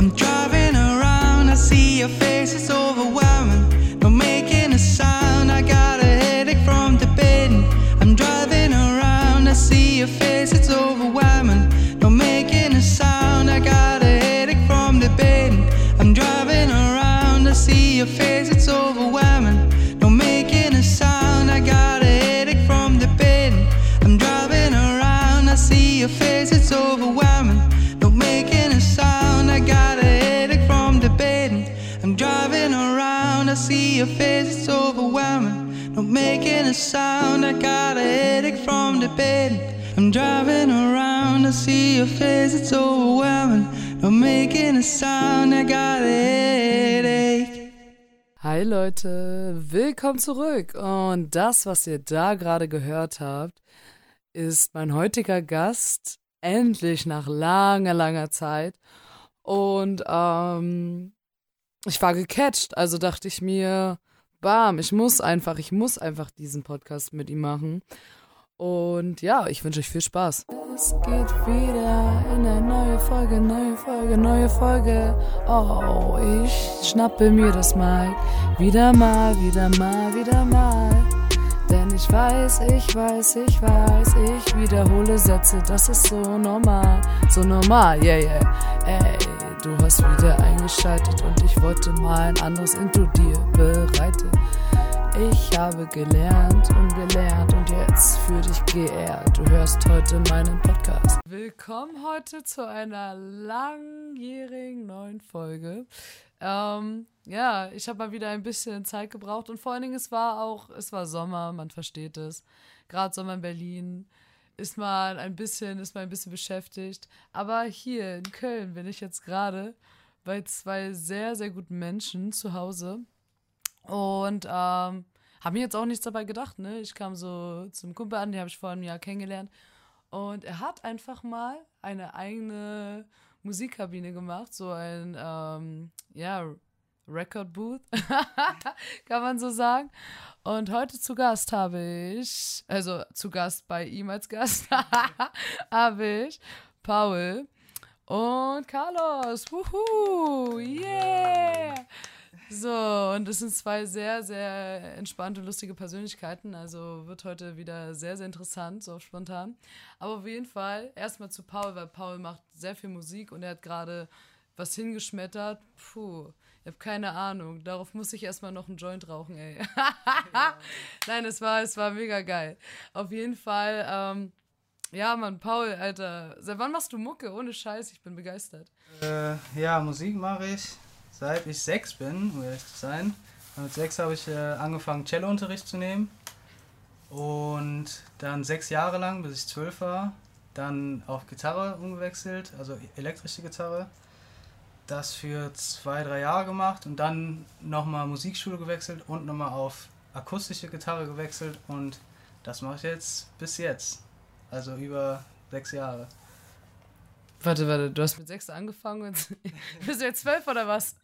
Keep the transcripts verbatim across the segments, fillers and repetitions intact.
I'm driving around, I see your face, it's overwhelming. Not making a sound, I got a headache from debating. I'm driving around, I see your face, it's overwhelming. Not making a sound, I got a headache from debating. I'm driving around, I see your face, it's overwhelming. Not making a sound, I got a headache from debating. I'm driving around, I see your face, it's overwhelming. Not making a sound, I got a headache from debating. I'm driving around, I see your face, it's overwhelming. Not making a sound, I got a headache from debating. I'm driving around, I see your face, it's overwhelming. Not making a sound, I got a headache. Hi Leute, willkommen zurück. Und das, was ihr da gerade gehört habt, ist mein heutiger Gast, endlich nach langer, langer Zeit. Und ähm, ich war gecatcht, also dachte ich mir, bam, ich muss einfach, ich muss einfach diesen Podcast mit ihm machen. Und ja, ich wünsche euch viel Spaß. Es geht wieder in eine neue Folge, neue Folge, neue Folge. Oh, ich schnappe mir das Mic. Wieder mal, wieder mal, wieder mal. Denn ich weiß, ich weiß, ich weiß, ich wiederhole Sätze, das ist so normal, so normal, yeah, yeah. Ey, du hast wieder eingeschaltet und ich wollte mal ein anderes Intro dir bereiten. Ich habe gelernt und gelernt und jetzt für dich geehrt. Du hörst heute meinen Podcast. Willkommen heute zu einer langjährigen neuen Folge. Ähm, ja, ich habe mal wieder ein bisschen Zeit gebraucht und vor allen Dingen, es war auch, es war Sommer, man versteht es. Gerade Sommer in Berlin ist man ein bisschen, ist man ein bisschen beschäftigt. Aber hier in Köln bin ich jetzt gerade bei zwei sehr, sehr guten Menschen zu Hause. Und ähm, habe mir jetzt auch nichts dabei gedacht, ne? Ich kam so zum Kumpel an, den habe ich vor einem Jahr kennengelernt. Und er hat einfach mal eine eigene Musikkabine gemacht, so ein, ähm, ja, Record Booth, kann man so sagen. Und heute zu Gast habe ich, also zu Gast bei ihm als Gast, habe ich Paul und Carlos. Wuhu, yeah! So, und das sind zwei sehr, sehr entspannte, lustige Persönlichkeiten. Also wird heute wieder sehr, sehr interessant, so spontan. Aber auf jeden Fall erstmal zu Paul, weil Paul macht sehr viel Musik und er hat gerade was hingeschmettert. Puh, ich habe keine Ahnung. Darauf muss ich erstmal noch einen Joint rauchen, ey. Ja. Nein, es war, es war mega geil. Auf jeden Fall, ähm, ja, Mann, Paul, Alter. Seit wann machst du Mucke? Ohne Scheiß, ich bin begeistert. Äh, ja, Musik mache ich, seit ich sechs bin, um ehrlich zu sein. Und mit sechs habe ich äh, angefangen, Cellounterricht zu nehmen. Und dann sechs Jahre lang, bis ich zwölf war, dann auf Gitarre umgewechselt, also elektrische Gitarre. Das für zwei, drei Jahre gemacht und dann nochmal Musikschule gewechselt und nochmal auf akustische Gitarre gewechselt. Und das mache ich jetzt bis jetzt. Also über sechs Jahre. Warte, warte, du hast mit sechs angefangen und bist du jetzt zwölf oder was?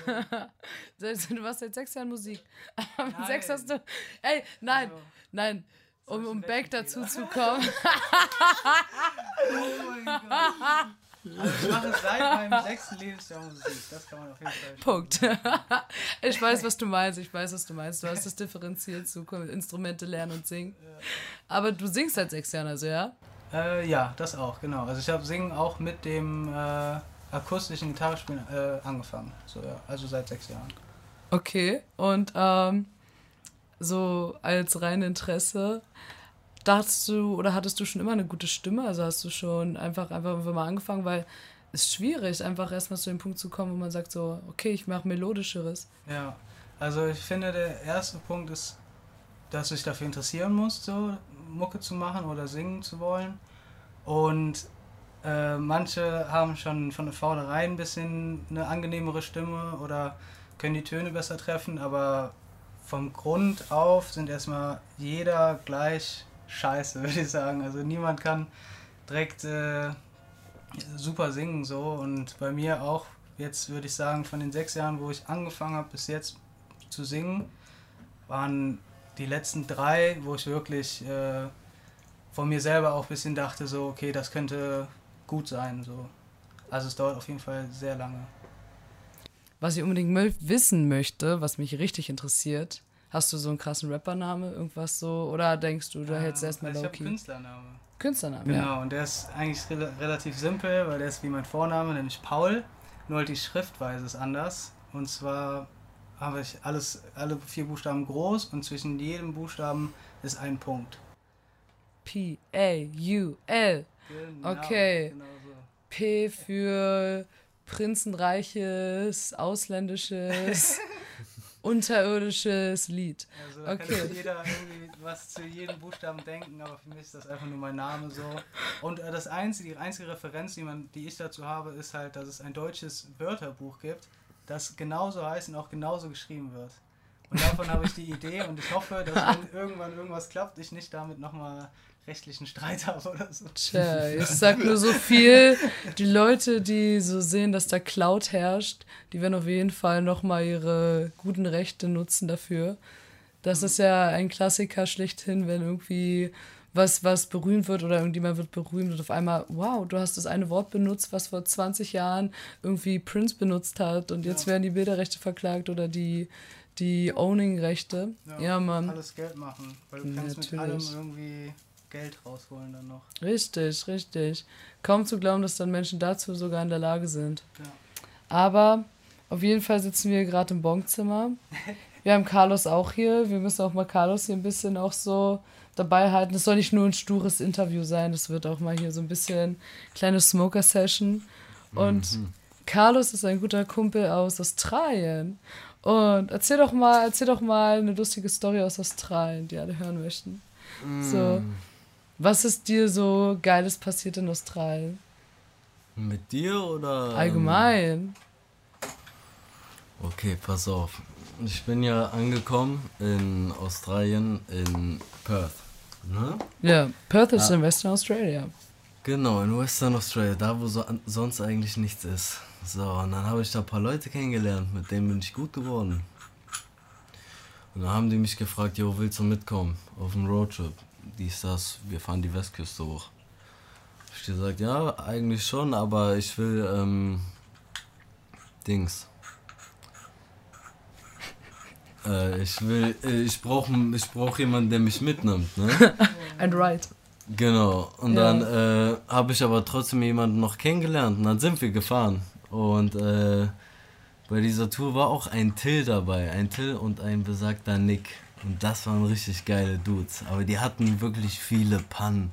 Du warst seit sechs Jahren Musik. Aber mit sechs hast du... Ey, nein, also, nein, um, um back dazu zu kommen. Oh mein Gott. Also ich mache seit meinem sechsten Lebensjahr Musik, das kann man auf jeden Fall Punkt. Ich weiß, was du meinst, ich weiß, was du meinst. Du hast das differenziert zu Instrumente lernen und singen. Aber du singst seit sechs Jahren, also ja? Äh, ja, das auch, genau. Also ich habe Singen auch mit dem äh, akustischen Gitarrespielen äh, angefangen. So, ja. Also seit sechs Jahren. Okay, und ähm, so als rein Interesse, dachtest du oder hattest du schon immer eine gute Stimme? Also hast du schon einfach, einfach mal angefangen, weil es ist schwierig, einfach erstmal zu dem Punkt zu kommen, wo man sagt so, okay, ich mache Melodischeres. Ja, also ich finde, der erste Punkt ist, dass du dich dafür interessieren musst, so Mucke zu machen oder singen zu wollen. Und äh, manche haben schon von der vornherein ein bisschen eine angenehmere Stimme oder können die Töne besser treffen, aber vom Grund auf sind erstmal jeder gleich scheiße, würde ich sagen. Also niemand kann direkt äh, super singen so. Und bei mir auch, jetzt würde ich sagen, von den sechs Jahren, wo ich angefangen habe bis jetzt zu singen, waren die letzten drei, wo ich wirklich äh, von mir selber auch ein bisschen dachte, so okay, das könnte gut sein. So. Also es dauert auf jeden Fall sehr lange. was ich unbedingt mö- wissen möchte, was mich richtig interessiert. Hast du so einen krassen Rappername, irgendwas so? Oder denkst du, du Ähm, hältst erstmal also ich low-key? habe Künstlername. Künstlername, Genau, ja. und der ist eigentlich re relativ simpel, weil der ist wie mein Vorname, nämlich Paul. Nur halt die Schriftweise ist anders. Und zwar habe ich alles, alle vier Buchstaben groß und zwischen jedem Buchstaben ist ein Punkt. P A U L. Genau, Okay. genau so. P für prinzenreiches, ausländisches, unterirdisches Lied. Also da Okay. kann sich jeder irgendwie was zu jedem Buchstaben denken, aber für mich ist das einfach nur mein Name so. Und äh, das einzige, die einzige Referenz, die, man, die ich dazu habe, ist halt, dass es ein deutsches Wörterbuch gibt, das genauso heißt und auch genauso geschrieben wird. Und davon habe ich die Idee und ich hoffe, dass wenn irgendwann irgendwas klappt, ich nicht damit nochmal rechtlichen Streit habe oder so. Tja, ich sag nur so viel. Die Leute, die so sehen, dass da Cloud herrscht, die werden auf jeden Fall nochmal ihre guten Rechte nutzen dafür. Das ist ja ein Klassiker schlechthin, wenn irgendwie was, was berühmt wird oder irgendjemand wird berühmt und auf einmal, wow, du hast das eine Wort benutzt, was vor zwanzig Jahren irgendwie Prince benutzt hat und jetzt Ja. werden die Bilderrechte verklagt oder die, die Owning-Rechte. Ja, ja, Mann. Alles Geld machen, weil du kannst Natürlich. mit allem irgendwie Geld rausholen dann noch. Richtig, richtig. Kaum zu glauben, dass dann Menschen dazu sogar in der Lage sind. Ja. Aber auf jeden Fall sitzen wir gerade im Bonkzimmer. Wir haben Carlos auch hier. Wir müssen auch mal Carlos hier ein bisschen auch so dabei halten. Es soll nicht nur ein stures Interview sein, es wird auch mal hier so ein bisschen kleine Smoker-Session. Und mhm. Carlos ist ein guter Kumpel aus Australien. Und erzähl doch mal, erzähl doch mal eine lustige Story aus Australien, die alle hören möchten. Mm. So, was ist dir so Geiles passiert in Australien? Mit dir oder? Allgemein. Okay, pass auf. Ich bin ja angekommen in Australien, in Perth. Ne? Ja, Perth ist ah. in Western Australia. Genau, in Western Australia, da wo so an, sonst eigentlich nichts ist. So, und dann habe ich da ein paar Leute kennengelernt, mit denen bin ich gut geworden. Und dann haben die mich gefragt, jo, willst du mitkommen auf einen Roadtrip? Dies, das, wir fahren die Westküste hoch. Ich habe gesagt, ja, eigentlich schon, aber ich will, ähm, Dings. Äh, ich will, äh, ich brauche ich brauch jemanden, der mich mitnimmt, ne? Ein Ride. Genau, und ja. dann äh, habe ich aber trotzdem jemanden noch kennengelernt und dann sind wir gefahren. Und äh, bei dieser Tour war auch ein Till dabei, ein Till und ein besagter Nick. Und das waren richtig geile Dudes, aber die hatten wirklich viele Pannen.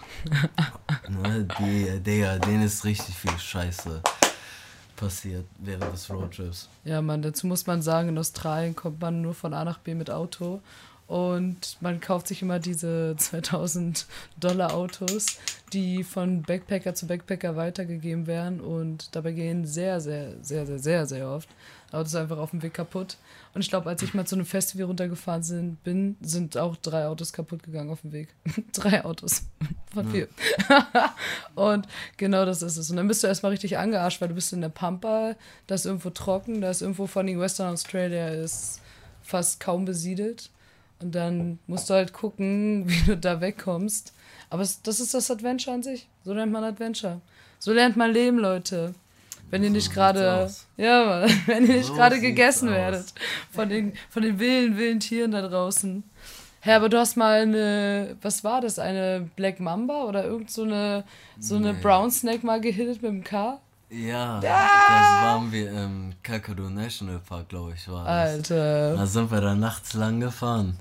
ne, die, Digga, denen ist richtig viel Scheiße passiert während des Roadtrips. Ja, Mann, dazu muss man sagen, in Australien kommt man nur von A nach B mit Auto. Und man kauft sich immer diese zweitausend Dollar Autos, die von Backpacker zu Backpacker weitergegeben werden. Und dabei gehen sehr, sehr, sehr, sehr, sehr, sehr oft Autos einfach auf dem Weg kaputt. Und ich glaube, als ich mal zu einem Festival runtergefahren sind, bin, sind auch drei Autos kaputt gegangen auf dem Weg. drei Autos von vier. Ja. Und genau das ist es. Und dann bist du erstmal richtig angearscht, weil du bist in der Pampa, da ist irgendwo trocken, da ist irgendwo von den Western Australia ist fast kaum besiedelt. Und dann musst du halt gucken, wie du da wegkommst. Aber es, das ist das Adventure an sich. So lernt man Adventure. So lernt man Leben, Leute. Wenn ihr nicht gerade, ja, Mann, wenn ihr nicht So gerade sieht's gegessen aus. werdet von den, von den wilden, wilden Tieren da draußen. Hä, aber du hast mal eine, was war das, eine Black Mamba oder irgend so eine, so eine Nee. Brown Snake mal gehittet mit dem K? Ja, das waren wir im Kakadu National Park, glaube ich, war das. Alter. Da sind wir da nachts lang gefahren.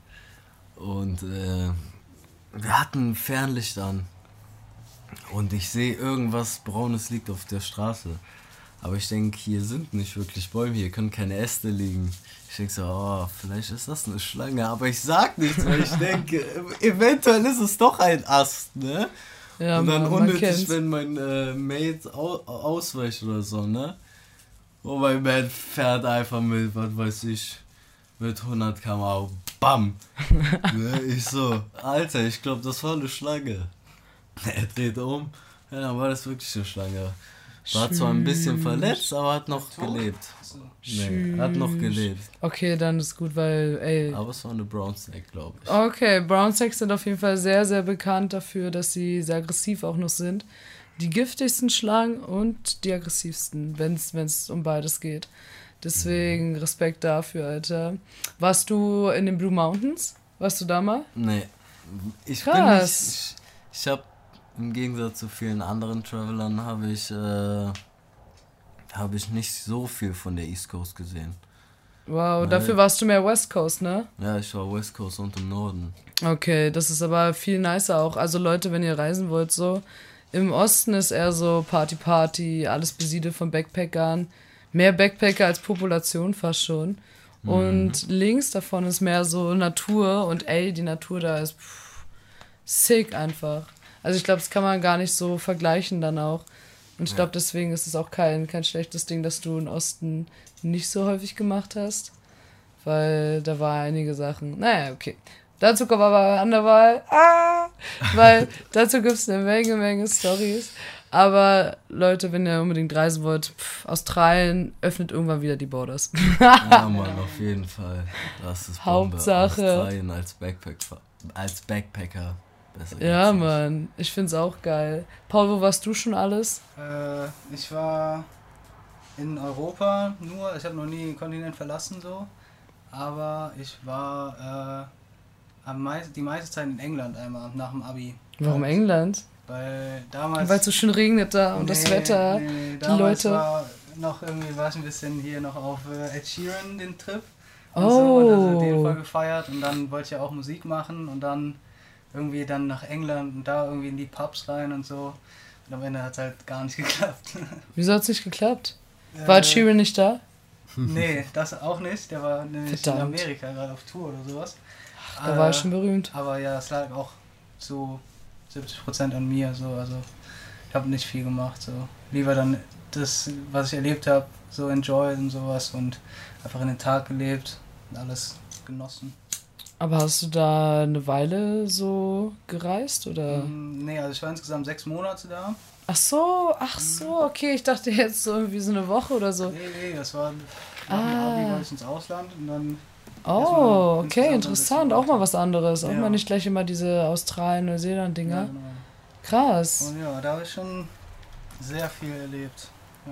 Und äh, wir hatten Fernlicht an. Und ich sehe irgendwas Braunes liegt auf der Straße. Aber ich denke, hier sind nicht wirklich Bäume, hier können keine Äste liegen. Ich denke so, oh, vielleicht ist das eine Schlange. Aber ich sag nichts, weil ich denke, eventuell ist es doch ein Ast, ne? Ja, und dann Mann, man unnötig, kennt's. wenn mein äh, Mate au ausweicht oder so, ne? Und mein Mate fährt einfach mit, was weiß ich, mit hundert Kilometer pro Stunde. Bam! ne? Ich so, Alter, ich glaube, das war eine Schlange. Er dreht um, ja, dann war das wirklich eine Schlange. War zwar ein bisschen verletzt, aber hat noch gelebt. Nee, hat noch gelebt. Okay, dann ist gut, weil, ey. Aber es war eine Brown Snake, glaube ich. Okay, Brown Snakes sind auf jeden Fall sehr, sehr bekannt dafür, dass sie sehr aggressiv auch noch sind. die giftigsten Schlangen und die aggressivsten, wenn es um beides geht. Deswegen Respekt dafür, Alter. Warst du in den Blue Mountains? Warst du da mal? Nee. Ich Krass. bin nicht... Ich, ich habe im Gegensatz zu vielen anderen Travelern habe ich, äh, habe ich nicht so viel von der East Coast gesehen. Wow, Weil, dafür warst du mehr West Coast, ne? Ja, ich war West Coast und im Norden. Okay, das ist aber viel nicer auch. Also Leute, wenn ihr reisen wollt, so im Osten ist eher so Party Party, alles besiedelt von Backpackern. Mehr Backpacker als Population fast schon. Mhm. Und links davon ist mehr so Natur und ey, die Natur da ist pff, sick einfach. Also ich glaube, das kann man gar nicht so vergleichen dann auch. Und ich glaube, deswegen ist es auch kein, kein schlechtes Ding, dass du im Osten nicht so häufig gemacht hast. Weil da war einige Sachen. Naja, okay. Dazu kommen wir aber an der Wahl. Ah! Weil dazu gibt es eine Menge, Menge Storys. Aber Leute, wenn ihr unbedingt reisen wollt, pff, Australien öffnet irgendwann wieder die Borders. Ja, Mann, auf jeden Fall. Das ist Bombe. Hauptsache. Australien als Backpacker. Als Backpacker. Besser Ja, geht's nicht. Mann. Ich find's auch geil. Paul, wo warst du schon alles? Äh, ich war in Europa nur, ich habe noch nie den Kontinent verlassen so, aber ich war äh, am meisten, die meiste Zeit in England einmal nach dem Abi. Warum Weil- England? Weil damals... Weil es so schön regnet da und das Nee, Wetter, nee, nee, die damals Leute. war noch irgendwie, war ich ein bisschen hier noch auf äh, Ed Sheeran, den Trip. Und Oh. so, und also den voll gefeiert und dann wollte ich ja auch Musik machen und dann irgendwie dann nach England und da irgendwie in die Pubs rein und so. Und am Ende hat es halt gar nicht geklappt. Wieso hat's nicht geklappt? War Ed Sheeran nicht da? Nee, das auch nicht. Der war nämlich Verdammt. in Amerika gerade auf Tour oder sowas. Da war er schon berühmt. Aber ja, es lag auch zu siebzig Prozent an mir. So. Also ich habe nicht viel gemacht. So. Lieber dann das, was ich erlebt habe, so enjoyed und sowas und einfach in den Tag gelebt und alles genossen. Aber hast du da eine Weile so gereist, oder? Mm, Nee, also ich war insgesamt sechs Monate da. Ach so, ach so, okay. Ich dachte jetzt so irgendwie so eine Woche oder so. Nee, nee, das war nach dem Ah. Abi wollte ich ins Ausland und dann Oh, Erstmal okay, insgesamt interessant. sechs Auch mal was anderes. Auch Ja. mal nicht gleich immer diese Australien-Neuseeland-Dinger. ja, genau. Krass. Und ja, da habe ich schon sehr viel erlebt.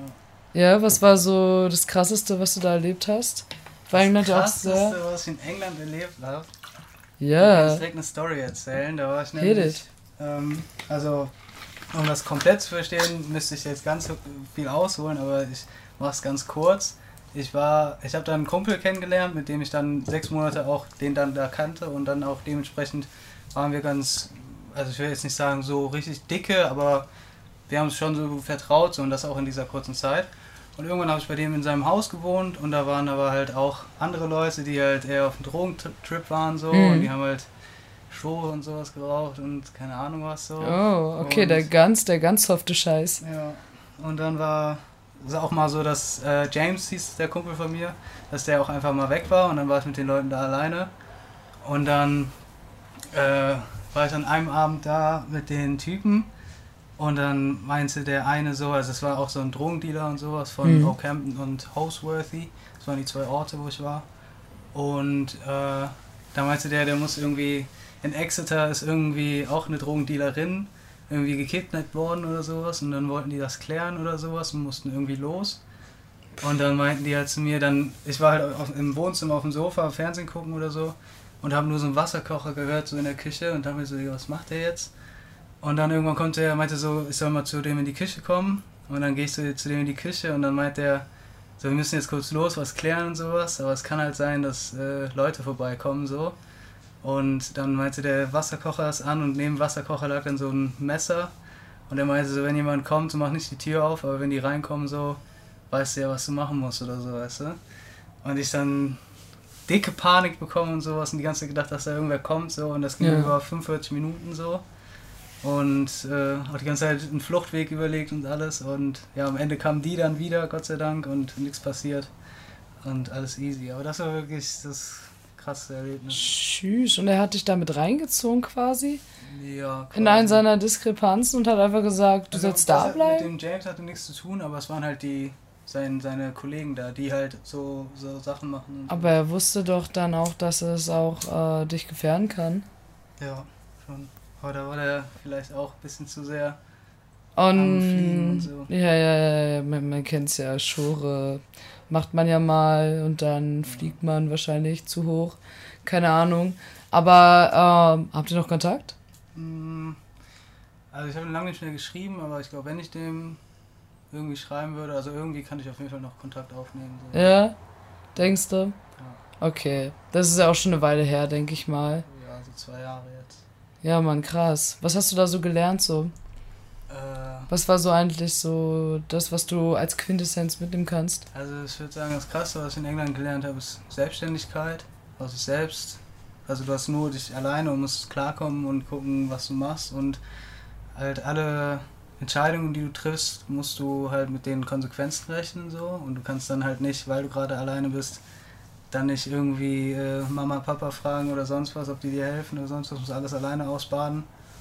Ja, was war so das Krasseste, was du da erlebt hast? War England ja auch Das sehr... Krasseste, was ich in England erlebt habe. Ich kann Ja, direkt eine Story erzählen. Da war ich Hit nämlich, it. ähm, also um das komplett zu verstehen, müsste ich jetzt ganz so viel ausholen, aber ich mache es ganz kurz. Ich war, ich habe da einen Kumpel kennengelernt, mit dem ich dann sechs Monate auch den dann da kannte und dann auch dementsprechend waren wir ganz, also ich will jetzt nicht sagen so richtig dicke, aber wir haben uns schon so vertraut so, und das auch in dieser kurzen Zeit. Und irgendwann habe ich bei dem in seinem Haus gewohnt und da waren aber halt auch andere Leute, die halt eher auf einem Drogentrip waren so Mhm. und die haben halt Stroh und sowas geraucht und keine Ahnung was so. oh, okay, Und- der ganz, der ganz softe Scheiß. Ja, und dann war es auch mal so, dass äh, James hieß der Kumpel von mir, dass der auch einfach mal weg war und dann war ich mit den Leuten da alleine. Und dann äh, war ich an einem Abend da mit den Typen und dann meinte der eine so, also es war auch so ein Drogendealer und sowas von Mhm. Oakhampton und Holsworthy, das waren die zwei Orte, wo ich war. Und äh, da meinte der, der muss irgendwie, in Exeter ist irgendwie auch eine Drogendealerin irgendwie gekidnappt worden oder sowas und dann wollten die das klären oder sowas und mussten irgendwie los. Und dann meinten die halt zu mir, dann, ich war halt auf, im Wohnzimmer auf dem Sofa, Fernsehen gucken oder so und habe nur so einen Wasserkocher gehört, so in der Küche und dachte mir so, was macht der jetzt? Und dann irgendwann kommt der, meinte so, ich soll mal zu dem in die Küche kommen und dann gehe ich so zu dem in die Küche und dann meint der, so, wir müssen jetzt kurz los, was klären und sowas, aber es kann halt sein, dass äh, Leute vorbeikommen so. Und dann meinte der Wasserkocher ist an und neben dem Wasserkocher lag dann so ein Messer. Und er meinte so, wenn jemand kommt, so mach nicht die Tür auf, aber wenn die reinkommen, so, weißt du ja, was du machen musst oder so, weißt du. Und ich dann dicke Panik bekommen und sowas und die ganze Zeit gedacht, dass da irgendwer kommt, so. Und das ging Ja. über fünfundvierzig Minuten so. Und äh, auch die ganze Zeit einen Fluchtweg überlegt und alles. Und ja, am Ende kamen die dann wieder, Gott sei Dank, und nichts passiert. Und alles easy. Aber das war wirklich das krasse Erlebnis. Tschüss. Und er hat dich damit reingezogen quasi Ja, in quasi. einen seiner Diskrepanzen und hat einfach gesagt, du Also, sollst das da hat bleiben? Mit dem James hatte nichts zu tun, aber es waren halt die sein, seine Kollegen da, die halt so, so Sachen machen. Und Aber er wusste doch dann auch, dass es auch äh, dich gefährden kann. ja, schon. Aber da war der vielleicht auch ein bisschen zu sehr Anfliegen Und und so. ja, ja, ja, ja, man, man kennt es ja, Schore macht man ja mal und dann fliegt man wahrscheinlich zu hoch. Keine Ahnung. Aber ähm, habt ihr noch Kontakt? Mm, Also ich habe ihn lange nicht mehr geschrieben, aber ich glaube, wenn ich dem irgendwie schreiben würde, also irgendwie kann ich auf jeden Fall noch Kontakt aufnehmen. So. Ja? Denkst du? Okay. Das ist ja auch schon eine Weile her, denke ich mal. Ja, so zwei Jahre jetzt. Ja, Mann, krass. Was hast du da so gelernt so? Äh, Was war so eigentlich so das, was du als Quintessenz mitnehmen kannst? also ich würde sagen, das Krasse, was ich in England gelernt habe, ist Selbstständigkeit, aus sich selbst. Also du hast nur dich alleine und musst klarkommen und gucken, was du machst, und halt alle Entscheidungen, die du triffst, musst du halt mit den Konsequenzen rechnen, so, und du kannst dann halt nicht, weil du gerade alleine bist, dann nicht irgendwie äh, Mama, Papa fragen oder sonst was, ob die dir helfen oder sonst was, musst alles alleine ausbaden.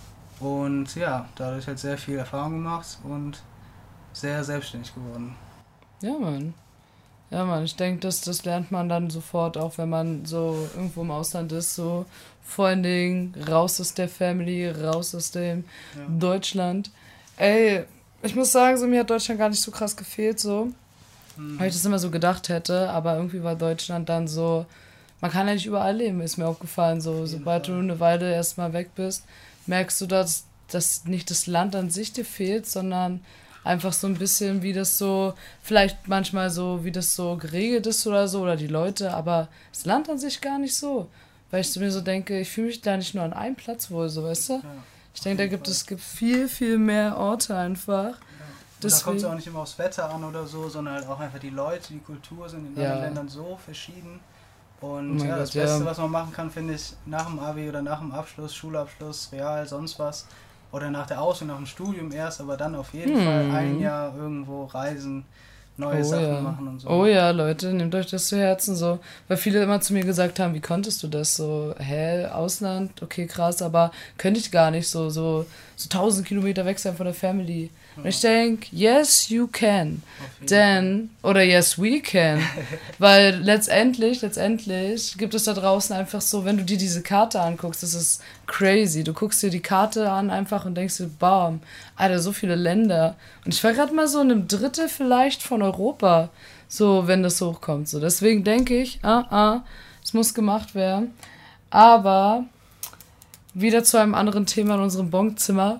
Und ja, dadurch halt sehr viel Erfahrung gemacht und sehr selbstständig geworden. Ja, Mann. Ja, Mann, ich denke, das, das lernt man dann sofort, auch wenn man so irgendwo im Ausland ist, so vor allen Dingen raus aus der Family, raus aus dem Ja. Deutschland. Ey, ich muss sagen, so mir hat Deutschland gar nicht so krass gefehlt, so, Hm. weil ich das immer so gedacht hätte, aber irgendwie war Deutschland dann so, man kann ja nicht überall leben, ist mir aufgefallen, so, jeden sobald Fall. du eine Weile erstmal weg bist, merkst du, dass, dass nicht das Land an sich dir fehlt, sondern einfach so ein bisschen, wie das so, vielleicht manchmal so, wie das so geregelt ist oder so, oder die Leute, aber das Land an sich gar nicht so. Weil ich mir so denke, ich fühle mich da nicht nur an einem Platz wohl, so, weißt du? Ja. Ich denke, da gibt es gibt viel, viel mehr Orte einfach. Und da kommt es Deswegen- auch nicht immer aufs Wetter an oder so, sondern halt auch einfach die Leute, die Kultur sind in Ja. anderen Ländern so verschieden. Oh Und mein ja, Gott, das Beste, ja. was man machen kann, finde ich, nach dem Abi oder nach dem Abschluss, Schulabschluss, Real, sonst was, oder nach der Ausbildung, nach dem Studium erst, aber dann auf jeden Hm. Fall ein Jahr irgendwo reisen, neue Oh Sachen ja. machen und so. Oh ja, Leute, nehmt euch das zu Herzen so. Weil viele immer zu mir gesagt haben, wie konntest du das so? Hä, Ausland, okay, krass, aber könnte ich gar nicht so, so, so tausend Kilometer weg sein von der Family. Und ich denke, yes, you can. Auf jeden Denn, oder yes, we can. Weil letztendlich, letztendlich gibt es da draußen einfach so, wenn du dir diese Karte anguckst, das ist crazy. Du guckst dir die Karte an einfach und denkst dir, bam, Alter, so viele Länder. Und ich war gerade mal so in einem Drittel vielleicht von Europa, so, wenn das hochkommt. So. Deswegen denke ich, ah, ah, es muss gemacht werden. Aber wieder zu einem anderen Thema in unserem Bonkzimmer.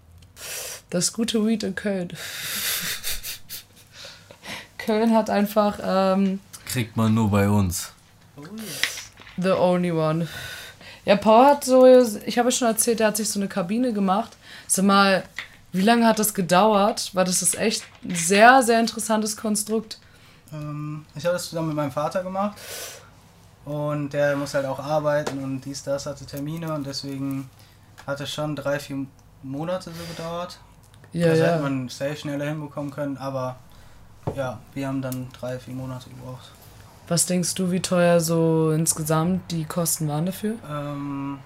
Das gute Weed in Köln. Köln hat einfach ähm, Kriegt man nur bei uns. Oh yes. the only one. Ja, Paul hat so, ich habe schon erzählt, er hat sich so eine Kabine gemacht. Sag mal, wie lange hat das gedauert? Weil das ist echt ein sehr, sehr interessantes Konstrukt. Ähm, ich habe das zusammen mit meinem Vater gemacht. Und der muss halt auch arbeiten und dies, das, hatte Termine, und deswegen hat es schon drei, vier Monate so gedauert. Ja, das hätte ja. man safe schneller hinbekommen können, aber ja, wir haben dann drei, vier Monate gebraucht. Was denkst du, wie teuer so insgesamt die Kosten waren dafür? Ähm,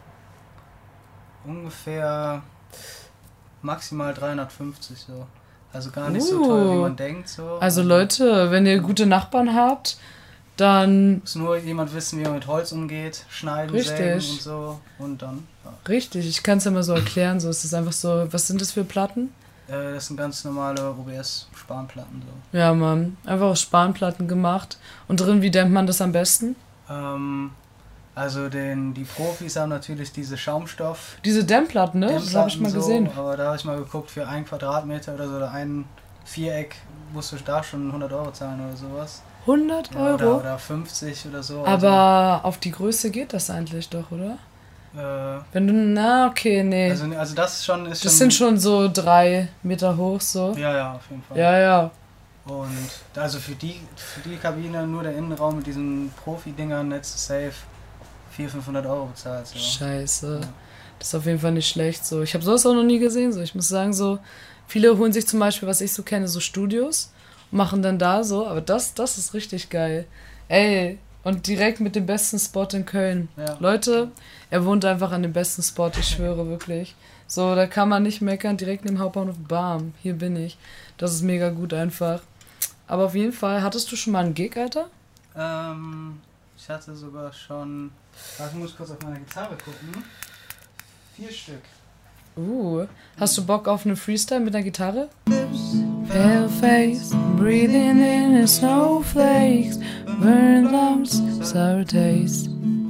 ungefähr maximal dreihundertfünfzig so. Also gar nicht so Uh. teuer, wie man denkt. So. Also Leute, wenn ihr gute Nachbarn habt, dann Muss nur jemand wissen, wie man mit Holz umgeht, schneiden, Richtig. sägen und so. Und dann, ja. richtig, ich kann es ja mal so erklären, so ist es einfach so, was sind das für Platten? Äh, das sind ganz normale O B S-Spanplatten. So. Ja, Mann, einfach aus Spanplatten gemacht. Und drin, wie dämmt man das am besten? Ähm, also den, die Profis haben natürlich diese Schaumstoff. Diese Dämmplatten, ne? Das habe ich mal Dämmplatten gesehen. So, aber da habe ich mal geguckt, für ein Quadratmeter oder so, oder ein Viereck musst du da schon hundert Euro zahlen oder sowas. hundert Ja, oder, Euro? oder fünfzig oder so. Aber auf die Größe geht das eigentlich doch, oder? Also, äh, Wenn du, na, okay, nee. also, also das schon ist das schon, sind schon so drei Meter hoch, so. Ja, ja, auf jeden Fall. Ja, ja. Und also für die, für die Kabine, nur der Innenraum mit diesen Profi-Dingern, jetzt safe vierhundert, fünfhundert Euro bezahlt. So. Scheiße. Ja. Das ist auf jeden Fall nicht schlecht, so. Ich habe sowas auch noch nie gesehen, so. Ich muss sagen, so, viele holen sich zum Beispiel, was ich so kenne, so Studios und machen dann da so, aber das, das ist richtig geil. Ey, und direkt mit dem besten Spot in Köln. Ja. Leute, er wohnt einfach an dem besten Spot, ich schwöre wirklich. So, da kann man nicht meckern, direkt neben Hauptbahnhof, bam, hier bin ich. Das ist mega gut einfach. Aber auf jeden Fall, hattest du schon mal einen Gig, Alter? Ähm, ich hatte sogar schon. Warte, ich muss kurz auf meine Gitarre gucken. Vier Stück. Uh, hast du Bock auf eine Freestyle mit einer Gitarre? Pale face, breathing in the snowflakes, burn lungs, sour taste.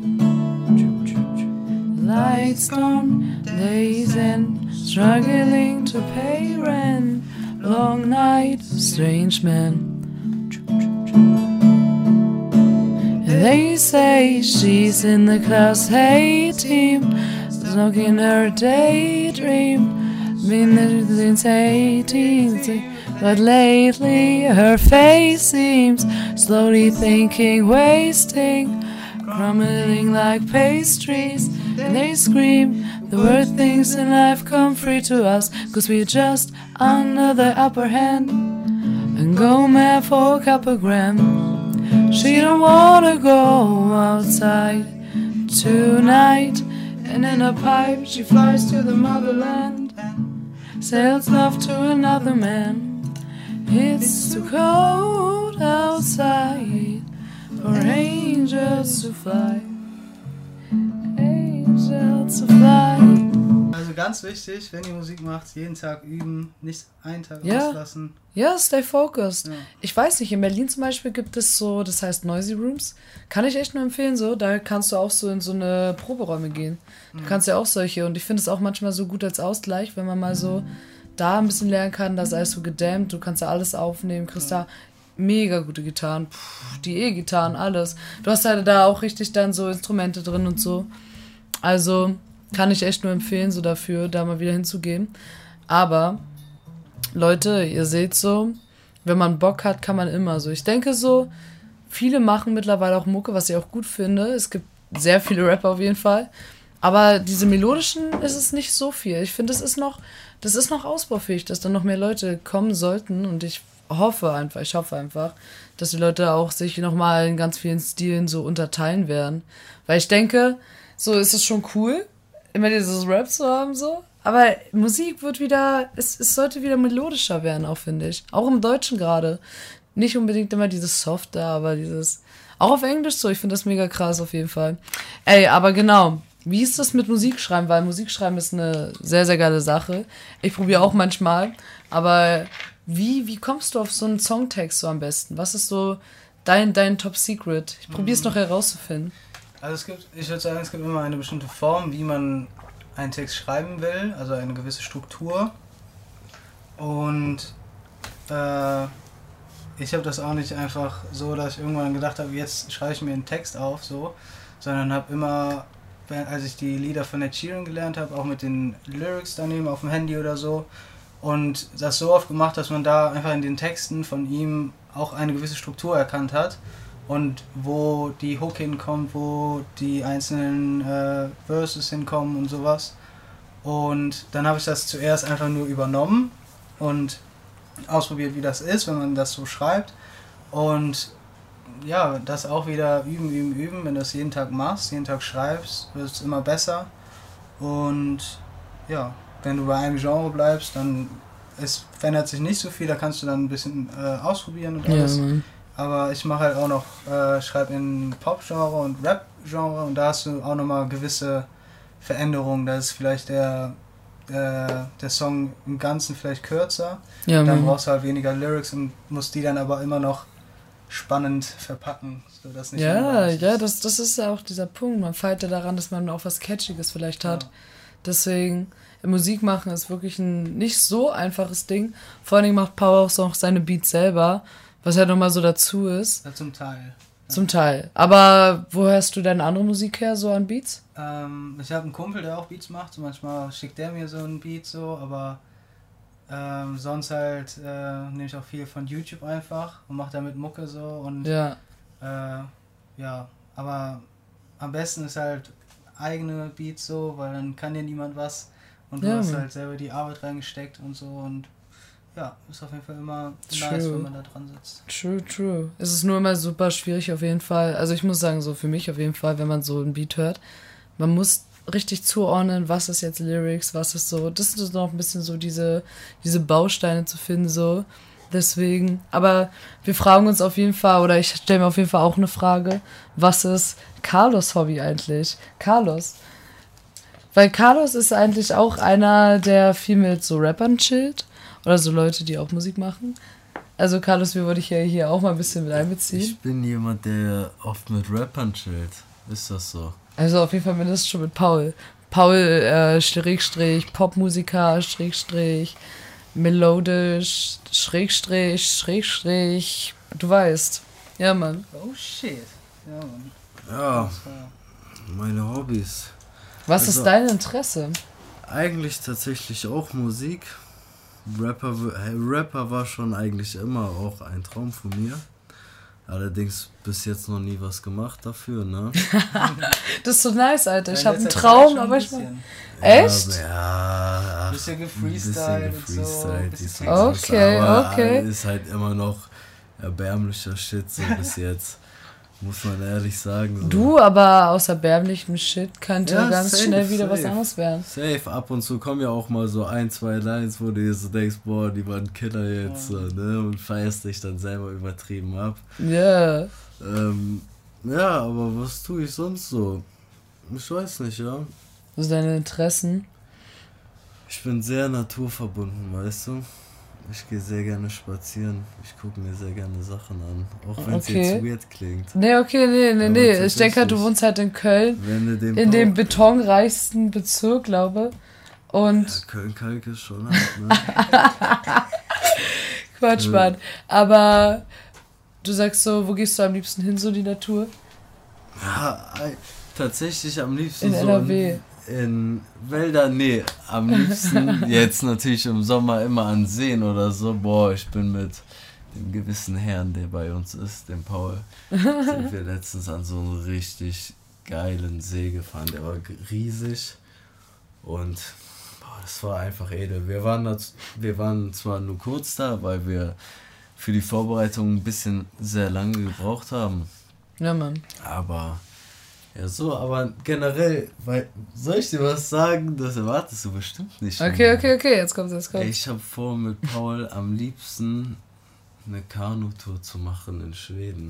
Lights gone, days end, struggling to pay rent, long night, strange man. They say she's in the class A team, smoking her daydream. Been there since eighteen, but lately her face seems slowly thinking, wasting, crumbling like pastries. And they scream the worst things in life come free to us, 'cause we're just under the upper hand and go mad for a couple gram. She don't wanna go outside tonight, and in a pipe she flies to the motherland, sails love to another man. It's too cold outside for angels to fly, angels to fly. Also ganz wichtig, wenn ihr Musik macht, jeden Tag üben, nicht einen Tag Ja. auslassen. Ja, stay focused. Ja. Ich weiß nicht, in Berlin zum Beispiel gibt es so, das heißt Noisy Rooms. Kann ich echt nur empfehlen, so. Da kannst du auch so in so eine Proberäume gehen. Da kannst du ja auch solche. Und ich finde es auch manchmal so gut als Ausgleich, wenn man mal so da ein bisschen lernen kann. Da ist alles so gedämmt. Du kannst ja alles aufnehmen. Kriegst da mega gute Gitarren. Puh, die E-Gitarren, alles. Du hast halt da auch richtig dann so Instrumente drin und so. Also kann ich echt nur empfehlen, so dafür, da mal wieder hinzugehen. Aber Leute, ihr seht so, wenn man Bock hat, kann man immer so. Ich denke so, viele machen mittlerweile auch Mucke, was ich auch gut finde. Es gibt sehr viele Rapper auf jeden Fall. Aber diese melodischen ist es nicht so viel. Ich finde, das ist noch, das ist noch ausbaufähig, dass dann noch mehr Leute kommen sollten. Und ich hoffe einfach, ich hoffe einfach, dass die Leute auch sich nochmal in ganz vielen Stilen so unterteilen werden. Weil ich denke, so ist es schon cool, immer dieses Rap zu haben, so. Aber Musik wird wieder, es, es sollte wieder melodischer werden, auch finde ich. Auch im Deutschen gerade. Nicht unbedingt immer dieses Softe, aber dieses, auch auf Englisch so, ich finde das mega krass auf jeden Fall. Ey, aber genau, wie ist das mit Musikschreiben? Weil Musikschreiben ist eine sehr, sehr geile Sache. Ich probiere auch manchmal, aber wie, wie kommst du auf so einen Songtext so am besten? Was ist so dein, dein Top Secret? Ich probiere es noch herauszufinden. Also es gibt, ich würde sagen, es gibt immer eine bestimmte Form, wie man einen Text schreiben will, also eine gewisse Struktur. Und äh, ich habe das auch nicht einfach so, dass ich irgendwann gedacht habe, jetzt schreibe ich mir einen Text auf, so, sondern habe immer, als ich die Lieder von Ed Sheeran gelernt habe, auch mit den Lyrics daneben auf dem Handy oder so, und das so oft gemacht, dass man da einfach in den Texten von ihm auch eine gewisse Struktur erkannt hat. Und wo die Hook hinkommt, wo die einzelnen äh, Verses hinkommen und sowas. Und dann habe ich das zuerst einfach nur übernommen und ausprobiert, wie das ist, wenn man das so schreibt. Und ja, das auch wieder üben, üben, üben. Wenn du das jeden Tag machst, jeden Tag schreibst, wird es immer besser. Und ja, wenn du bei einem Genre bleibst, dann es verändert sich nicht so viel, da kannst du dann ein bisschen äh, ausprobieren und alles. Ja, Aber ich mache halt auch noch, äh, schreibe in Pop-Genre und Rap-Genre, und da hast du auch nochmal gewisse Veränderungen. Da ist vielleicht der, der, der Song im Ganzen vielleicht kürzer. ja, Dann Mann. brauchst du halt weniger Lyrics und musst die dann aber immer noch spannend verpacken, sodass nicht Ja, langweilig ja, ist. das, das ist ja auch dieser Punkt. Man feilt ja daran, dass man auch was Catchiges vielleicht hat. Ja. Deswegen, Musik machen ist wirklich ein nicht so einfaches Ding. Vor allen Dingen macht Power auch so seine Beats selber, was ja nochmal so dazu ist. Ja, zum Teil. Zum Teil. Aber wo hörst du deine andere Musik her, so an Beats? Ähm, ich habe einen Kumpel, der auch Beats macht. So manchmal schickt der mir so einen Beat, so, aber ähm, sonst halt äh, nehme ich auch viel von YouTube einfach und mache damit Mucke so. Und Ja. äh, ja, aber am besten ist halt eigene Beats so, weil dann kann dir niemand was und du Ja, hast Mann. halt selber die Arbeit reingesteckt und so, und ja, ist auf jeden Fall immer True. nice, wenn man da dran sitzt. True, true. Es ist nur immer super schwierig auf jeden Fall. Also ich muss sagen, so für mich auf jeden Fall, wenn man so ein Beat hört, man muss richtig zuordnen, was ist jetzt Lyrics, was ist so. Das ist noch ein bisschen so diese, diese Bausteine zu finden, so. Deswegen, aber wir fragen uns auf jeden Fall, oder ich stelle mir auf jeden Fall auch eine Frage, was ist Carlos Hobby eigentlich? Carlos, Weil Carlos ist eigentlich auch einer, der viel mit so Rappern chillt. Oder so Leute, die auch Musik machen. Also Carlos, wir würde ich ja hier auch mal ein bisschen mit einbeziehen. Ich bin jemand, der oft mit Rappern chillt. Ist das so? Also auf jeden Fall mindestens schon mit Paul. Paul, äh, Schrägstrich, Popmusiker, Schrägstrich, melodisch, Schrägstrich, Schrägstrich, du weißt. Ja, Mann. Oh shit. Ja, Mann. Ja, meine Hobbys. Was Also, ist dein Interesse? Eigentlich tatsächlich auch Musik. Rapper, äh, Rapper war schon eigentlich immer auch ein Traum von mir. Allerdings bis jetzt noch nie was gemacht dafür, ne? Das ist so nice, Alter. Ich Ja, habe einen letzter Traum, Zeit schon aber ein ich mach... bisschen. Echt? Ja, ja ach, Bisschen ein gefreestylt und so, gefreestylt, bisschen dies und Texte. das, Okay, aber okay. ist halt immer noch erbärmlicher Shit so bis jetzt. Muss man ehrlich sagen. So. Du, aber aus erbärmlichem Shit könnte Ja, ganz safe, schnell wieder was safe. anderes werden. Safe, ab und zu kommen ja auch mal so ein, zwei Lines, wo du dir so denkst, boah, die waren Killer jetzt, so, ne? Und feierst dich dann selber übertrieben ab. Ja. Yeah. Ähm, ja, aber was tue ich sonst so? Ich weiß nicht, ja. So deine Interessen. Ich bin sehr naturverbunden, weißt du? Ich gehe sehr gerne spazieren. Ich gucke mir sehr gerne Sachen an. Auch wenn es Okay. jetzt weird klingt. Nee, okay, nee, nee, Aber nee. Ich denke halt, du tatsächlich. wohnst halt in Köln, Wenn du den in dem Bau- betonreichsten Bezirk, glaube ich. Und Ja, Köln-Kalk ist schon hart, ne? Quatsch, Mann. Aber du sagst so, wo gehst du am liebsten hin, so die Natur? Ja, ei- tatsächlich am liebsten In so N R W. in, in Wäldern, nee, am liebsten jetzt natürlich im Sommer immer an Seen oder so. Boah, ich bin mit dem gewissen Herrn, der bei uns ist, dem Paul, sind wir letztens an so einen richtig geilen See gefahren. Der war g- riesig und boah, das war einfach edel. Wir waren, da, wir waren zwar nur kurz da, weil wir für die Vorbereitung ein bisschen sehr lange gebraucht haben. Ja, Mann. Aber, ja so, aber generell, weil, soll ich dir was sagen? Das erwartest du bestimmt nicht. von Okay, mir. okay, okay, jetzt kommt's, jetzt Ey, kommt's. ich habe vor, mit Paul am liebsten eine Kanutour zu machen in Schweden.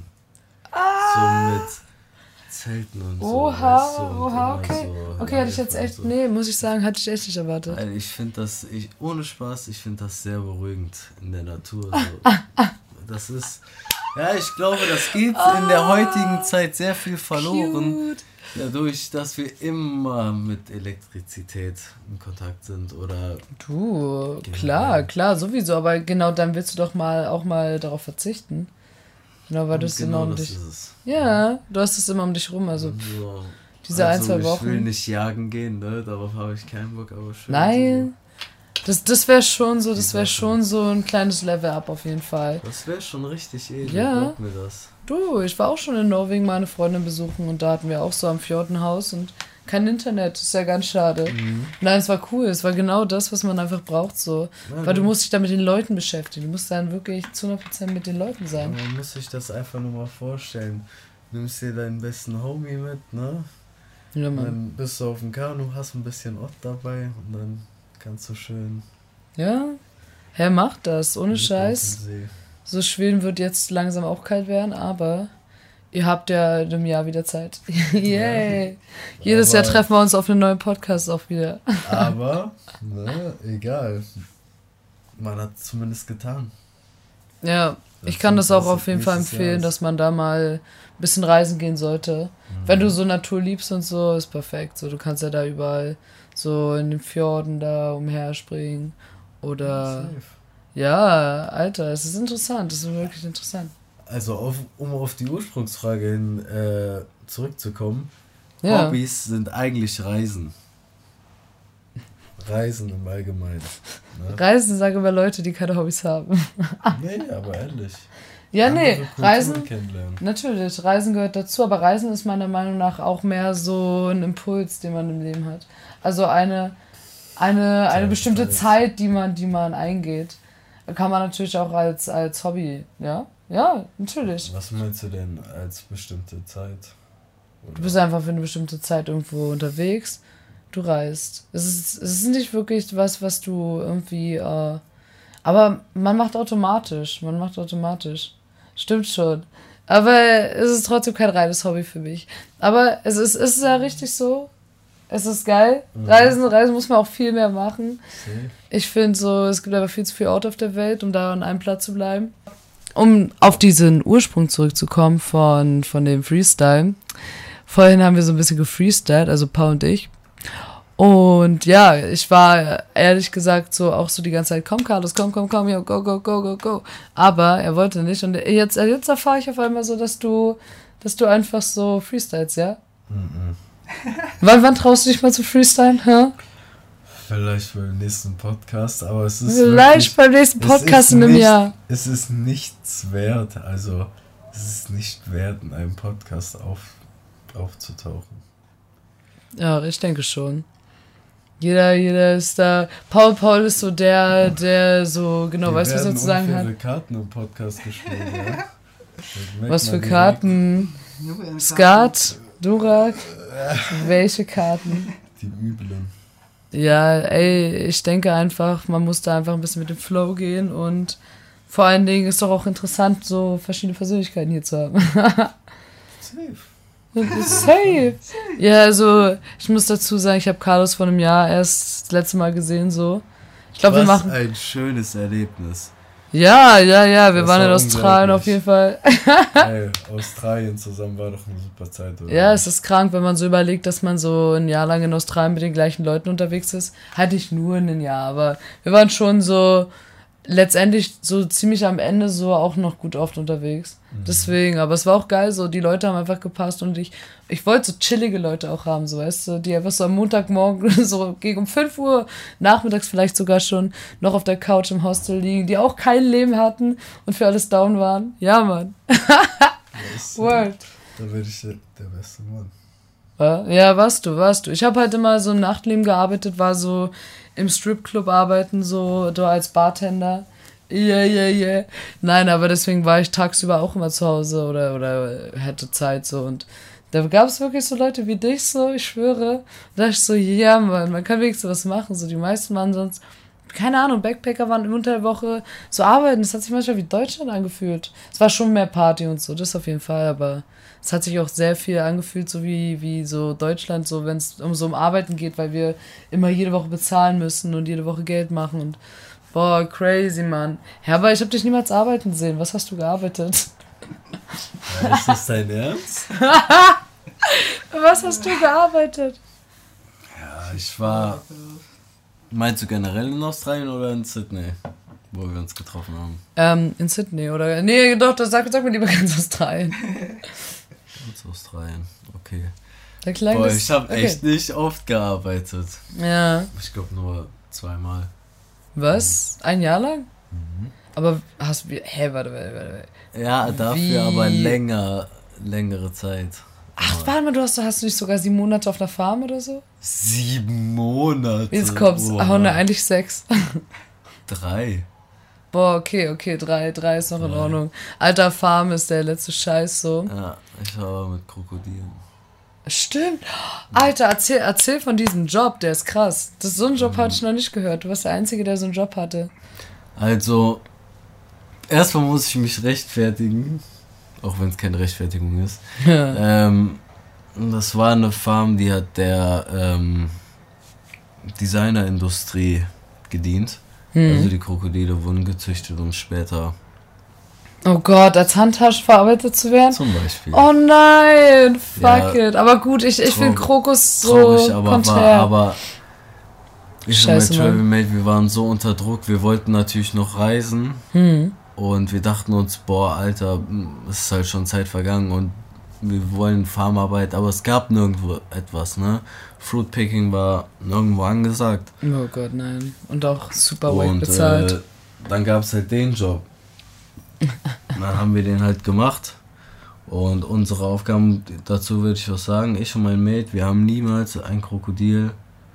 So mit Zelten und so. Oha, weißt du, und oha, immer okay. so Okay, hatte ich live jetzt und echt, so. nee, muss ich sagen, hatte ich echt nicht erwartet. Also ich finde das, ich, ohne Spaß, ich finde das sehr beruhigend in der Natur. So. Das ist, ja, ich glaube, das geht in der heutigen Zeit sehr viel verloren. Cute. Dadurch, dass wir immer mit Elektrizität in Kontakt sind oder Du, Genau. klar, klar, sowieso, aber genau dann willst du doch mal auch mal darauf verzichten. Genau, weil du es immer genau um das dich. ist es. Ja, du hast es immer um dich rum, also So. diese ein, Also, zwei Ich will Wochen. nicht jagen gehen, ne? Darauf habe ich keinen Bock, aber schön. Nein. Das, das wäre schon so, das Die wäre Sache. schon so ein kleines Level-Up auf jeden Fall. So. Das wäre schon richtig edel, Ja. glaub mir das. Du, ich war auch schon in Norwegen meine Freundin besuchen und da hatten wir auch so am Fjord ein Haus und kein Internet, ist ja ganz schade. Mhm. Nein, es war cool, es war genau das, was man einfach braucht so. Ja, Weil du ja. musst dich da mit den Leuten beschäftigen, du musst dann wirklich zu hundert Prozent mit den Leuten sein. Man muss sich das einfach nur mal vorstellen. Nimmst dir deinen besten Homie mit, ne? Ja, Und Mann. dann bist du auf dem Kanu, hast ein bisschen Ott dabei und dann kannst du schön Ja? Herr, macht das, ohne mit auf Scheiß. den See. So Schweden wird jetzt langsam auch kalt werden, aber ihr habt ja in einem Jahr wieder Zeit. Yay! Jedes Jahr Aber- treffen wir uns auf einen neuen Podcast auch wieder. Aber, ne, egal. Man hat es zumindest getan. Ja, Das ich kann das auch das auf jeden Fall nächstes Jahr empfehlen, ist. dass man da mal ein bisschen reisen gehen sollte. Wenn du so Natur liebst und so, ist perfekt. So, du kannst ja da überall so in den Fjorden da umherspringen. Oder. Safe. Ja, Alter, es ist interessant. Es ist wirklich interessant. Also, auf, um auf die Ursprungsfrage hin äh, zurückzukommen. Ja. Hobbys sind eigentlich Reisen. Reisen im Allgemeinen. Ne? Reisen sagen immer Leute, die keine Hobbys haben. Nee, aber ehrlich. Ja, Andere nee, Kulturen Reisen. kennenlernen. Natürlich, Reisen gehört dazu, aber Reisen ist meiner Meinung nach auch mehr so ein Impuls, den man im Leben hat. Also eine, eine, eine Ja, bestimmte Zeit. Zeit, die man, die man eingeht. Kann man natürlich auch als, als Hobby, ja? Ja, natürlich. Was meinst du denn als bestimmte Zeit? Du bist einfach für eine bestimmte Zeit irgendwo unterwegs, du reist. Es ist, es ist nicht wirklich was, was du irgendwie, äh, aber man macht automatisch, man macht automatisch. Stimmt schon. Aber es ist trotzdem kein reines Hobby für mich. Aber es ist, es ist ja richtig so, Es ist geil. Mhm. Reisen, Reisen muss man auch viel mehr machen. Okay. Ich finde so, es gibt aber viel zu viel Ort auf der Welt, um da an einem Platz zu bleiben. Um auf diesen Ursprung zurückzukommen von, von dem Freestyle. Vorhin haben wir so ein bisschen gefreestylt, also Paul und ich. Und ja, ich war ehrlich gesagt so auch so die ganze Zeit, komm Carlos, komm, komm, komm, yo, go, go, go, go, go. Aber er wollte nicht. Und jetzt, jetzt erfahre ich auf einmal so, dass du, dass du einfach so freestylst, ja? Mhm. wann, wann traust du dich mal zu freestylen, hä? Vielleicht beim nächsten Podcast, aber es ist Vielleicht wirklich, beim nächsten Podcast in einem nicht, Jahr. Es ist nichts wert, also es ist nicht wert, in einem Podcast auf, aufzutauchen. Ja, ich denke schon. Jeder, jeder ist da. Paul Paul ist so der, der so, genau, Wir weißt du, was er zu sagen hat? Was für Karten im Podcast gespielt, ja? Was für Karten? Skat, Durak, welche Karten? Die üblen. Ja, ey, ich denke einfach, man muss da einfach ein bisschen mit dem Flow gehen und vor allen Dingen ist doch auch interessant, so verschiedene Persönlichkeiten hier zu haben. Safe. Safe. Ja, also ich muss dazu sagen, ich habe Carlos vor einem Jahr erst das letzte Mal gesehen, so. Ich glaube, wir machen. ein schönes Erlebnis. Ja, ja, ja, wir das waren war in Australien auf jeden Fall. Ey, Australien zusammen war doch eine super Zeit, oder? Ja, es ist krank, wenn man so überlegt, dass man so ein Jahr lang in Australien mit den gleichen Leuten unterwegs ist. Halt nicht nur ein Jahr, aber wir waren schon so letztendlich so ziemlich am Ende so auch noch gut oft unterwegs. Mhm. Deswegen, aber es war auch geil, so die Leute haben einfach gepasst und ich ich wollte so chillige Leute auch haben, so weißt du, die einfach so am Montagmorgen so gegen um fünf Uhr nachmittags vielleicht sogar schon noch auf der Couch im Hostel liegen, die auch kein Leben hatten und für alles down waren. Ja, Mann. Word. Da werde ich der, der beste Mann. Ja, warst du, warst du. Ich habe halt immer so im Nachtleben gearbeitet, war so im Stripclub arbeiten, so da als Bartender. Yeah, yeah, yeah. Nein, aber deswegen war ich tagsüber auch immer zu Hause oder, oder hätte Zeit so und da gab es wirklich so Leute wie dich so, ich schwöre. Da dachte ich so, ja, Mann, man kann wenigstens was machen. So die meisten waren sonst, keine Ahnung, Backpacker waren unter der Woche so arbeiten. Das hat sich manchmal wie Deutschland angefühlt. Es war schon mehr Party und so, das auf jeden Fall, aber es hat sich auch sehr viel angefühlt, so wie, wie so Deutschland, so wenn es um so um Arbeiten geht, weil wir immer jede Woche bezahlen müssen und jede Woche Geld machen und boah, crazy, Mann. Ja, aber ich habe dich niemals arbeiten sehen. Was hast du gearbeitet? Ja, ist das dein Ernst? Was hast du gearbeitet? Ja, ich war... Meinst du generell in Australien oder in Sydney, wo wir uns getroffen haben? Ähm, in Sydney, oder? Nee, doch, das sag, sag mir lieber ganz Australien. Ganz Australien, okay. Der Kleine Boah, ist, ich habe okay. echt nicht oft gearbeitet. Ja. Ich glaube nur zweimal. Was? Ein Jahr lang? Mhm. Aber hast du... Hä, warte, warte, warte. Ja, dafür Wie? aber länger, längere Zeit. Ach, warte mal, du hast, hast du nicht sogar sieben Monate auf einer Farm oder so? Sieben Monate? Jetzt kommt's. Ach, ne, eigentlich sechs. Drei. Boah, okay, okay, drei, drei ist noch in Ordnung. Alter, Farm ist der letzte Scheiß so. Ja, ich war mit Krokodilen. Stimmt. Alter, erzähl, erzähl von diesem Job, der ist krass. Das, so einen Job hatte ich noch nicht gehört. Du warst der Einzige, der so einen Job hatte. Also, erstmal muss ich mich rechtfertigen, auch wenn es keine Rechtfertigung ist. Ja. Ähm, das war eine Farm, die hat der ähm, Designerindustrie gedient. Hm. Also die Krokodile wurden gezüchtet, um später... Oh Gott, als Handtasche verarbeitet zu werden? Zum Beispiel. Oh nein, fuck Ja, it. Aber gut, ich, ich finde Krokus so traurig, aber, konträr. war, aber ich und mein Scheiße, Travelmate, wir waren so unter Druck, wir wollten natürlich noch reisen Hm. und wir dachten uns, boah, Alter, es ist halt schon Zeit vergangen und wir wollen Farmarbeit, aber es gab nirgendwo etwas, ne? Fruitpicking war nirgendwo angesagt. Oh Gott, nein. Und auch super wack Und bezahlt. äh, dann gab es halt den Job. Und dann haben wir den halt gemacht. Und unsere Aufgaben, dazu würde ich was sagen, ich und mein Mate, wir haben niemals ein Krokodil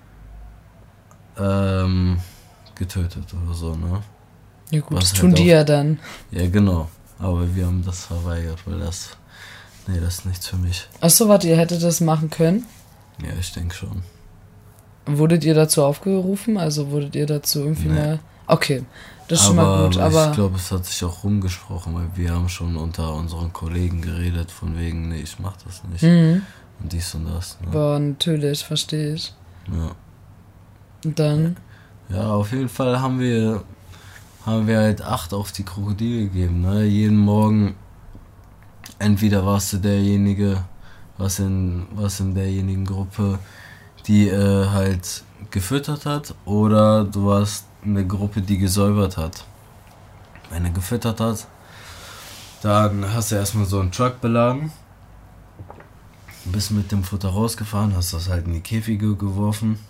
ähm, getötet oder so, ne? Ja gut, Was das halt tun die auch- ja dann. Ja, genau. Aber wir haben das verweigert, weil das, nee, das ist nichts für mich. Achso, warte, ihr hättet das machen können. Ja, ich denke schon. Wurdet ihr dazu aufgerufen? Also wurdet ihr dazu irgendwie Nee. mal... Okay, das ist schon mal gut, aber... ich glaube, es hat sich auch rumgesprochen, weil wir haben schon unter unseren Kollegen geredet, von wegen, nee, ich mach das nicht. Mhm. und dies und das. Ne? Boah, natürlich, verstehe ich. Ja. Und dann? Ja, auf jeden Fall haben wir, haben wir halt Acht auf die Krokodile gegeben. Ne? Jeden Morgen, entweder warst du derjenige, was in, was in derjenigen Gruppe, die äh, halt gefüttert hat, oder du warst eine Gruppe, die gesäubert hat. Wenn er gefüttert hat, dann hast du erstmal so einen Truck beladen, bist mit dem Futter rausgefahren, hast das halt in die Käfige geworfen.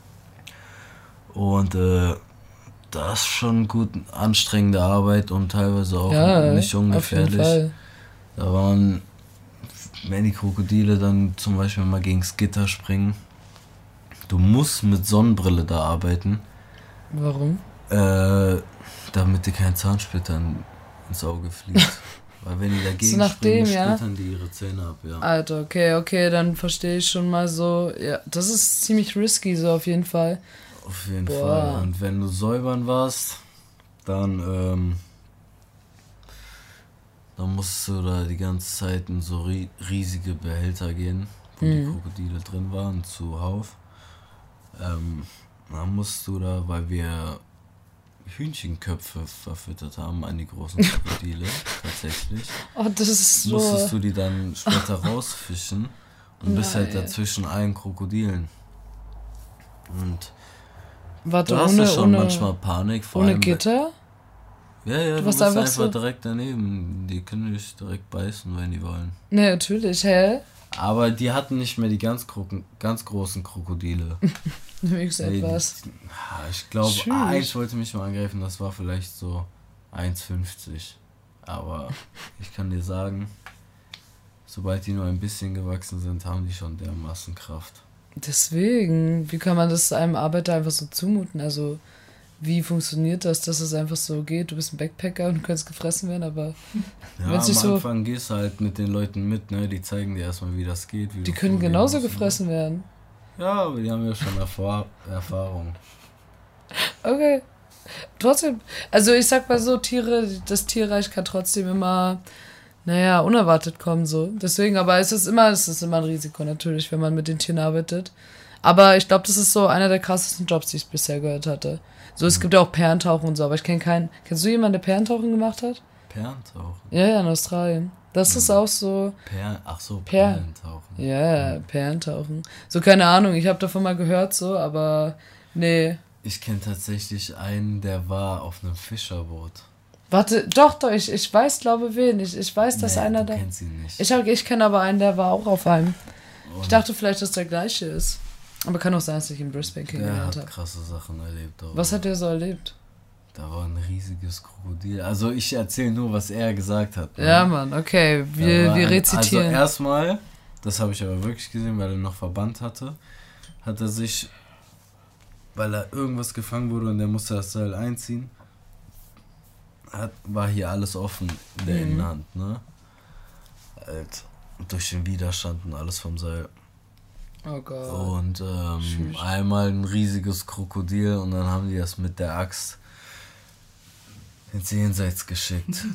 Und äh, das ist schon gut anstrengende Arbeit und teilweise auch ja, nicht ungefährlich. Auf jeden Fall. Da waren, wenn die Krokodile dann zum Beispiel mal gegens Gitter springen, du musst mit Sonnenbrille da arbeiten. Warum? Äh, damit dir kein Zahnsplitter ins Auge fliegt. Weil wenn die dagegen so springen, ja? splittern die ihre Zähne ab, ja. Alter, okay, okay, dann verstehe ich schon mal so, ja, das ist ziemlich risky so auf jeden Fall. Auf jeden Boah. Fall. Und wenn du säubern warst, dann, ähm, dann musst du da die ganze Zeit in so ri- riesige Behälter gehen, wo mhm. die Krokodile drin waren, zuhauf. Ähm, dann musst du da, weil wir Hühnchenköpfe verfüttert haben an die großen Krokodile, tatsächlich. Oh, das ist so... Musstest du die dann später rausfischen und Nein. bist halt dazwischen allen Krokodilen. Und Warte, du hast ohne, ja schon ohne, manchmal Panik. Vor ohne allem, Gitter? Ja, ja, Du du, warst bist einfach einfach, so- direkt daneben. Die können dich direkt beißen, wenn die wollen. Ne, natürlich, hä? Aber die hatten nicht mehr die ganz, Kroken, ganz großen Krokodile. Wenigstens Nee, etwas. die- Ich glaube, Tschüss. eins wollte mich mal angreifen, das war vielleicht so eins fünfzig. Aber ich kann dir sagen, sobald die nur ein bisschen gewachsen sind, haben die schon dermaßen Kraft. Deswegen, wie kann man das einem Arbeiter einfach so zumuten? Also, wie funktioniert das, dass es einfach so geht? Du bist ein Backpacker und du kannst gefressen werden, aber Ja, Wenn's am nicht so- Anfang gehst du halt mit den Leuten mit, ne? Die zeigen dir erstmal, wie das geht. Wie die du können vorgehen genauso musst, ne? gefressen werden. Ja, aber die haben ja schon Erfahr- Erfahrung. Okay. Trotzdem, also ich sag mal so, Tiere, das Tierreich kann trotzdem immer, naja, unerwartet kommen so. Deswegen, aber es ist immer, es ist immer ein Risiko natürlich, wenn man mit den Tieren arbeitet. Aber ich glaube, das ist so einer der krassesten Jobs, die ich bisher gehört hatte. So, es gibt ja auch Perlentauchen und so, aber ich kenne keinen. Kennst du jemanden, der Perlentauchen gemacht hat? Perlentauchen? Ja, ja, in Australien. Das ist auch so, Per Ach so, Per- Perlentauchen. ja, Perlentauchen. So, keine Ahnung, ich habe davon mal gehört so, aber nee. Ich kenne tatsächlich einen, der war auf einem Fischerboot. Warte, doch, doch, ich, ich weiß, glaube wen. Ich, ich weiß, dass Nee, einer du da. kennst ihn nicht. Ich, hab- ich kenne aber einen, der war auch auf einem. Ich Und dachte vielleicht, dass der gleiche ist. Aber kann auch sein, dass ich in Brisbane der kennengelernt hat habe. krasse Sachen erlebt. Auch. Was hat der so erlebt? Da war ein riesiges Krokodil. Also ich erzähle nur, was er gesagt hat. ne? Ja, Mann, okay, Da wir, war wir ein- rezitieren. Also erstmal, das habe ich aber wirklich gesehen, weil er noch Verband hatte, hat er sich, weil er irgendwas gefangen wurde und der musste das Seil einziehen, hat, war hier alles offen in der Mhm. Innenhand, ne? Halt, durch den Widerstand und alles vom Seil. Oh Gott. Und ähm, Tschüss. einmal ein riesiges Krokodil und dann haben die das mit der Axt ins Jenseits geschickt.